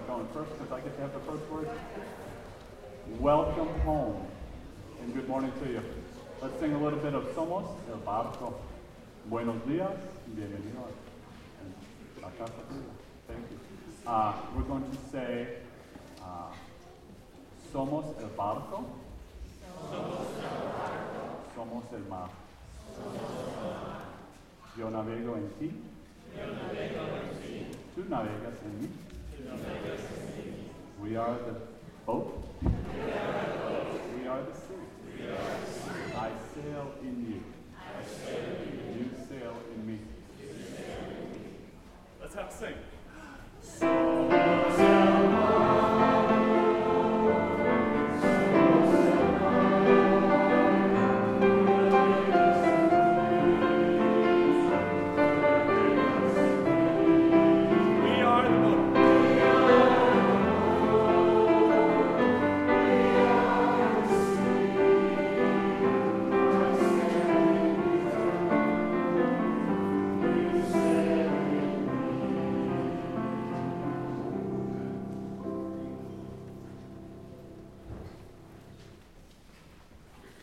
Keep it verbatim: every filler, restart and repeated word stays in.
going first because I get to have the first word. Welcome home, and good morning to you. Let's sing a little bit of Somos el Barco. Buenos días, bienvenido a la casa tuya. Thank you. Uh, we're going to say, uh, Somos el barco. Somos el barco. Somos el mar. Yo navego en ti. Yo navego en ti. Tú navegas en mí. Tú navegas en mí. We are the boat. We are the boat. We are the sea. We are the sea. I sail in you. I sail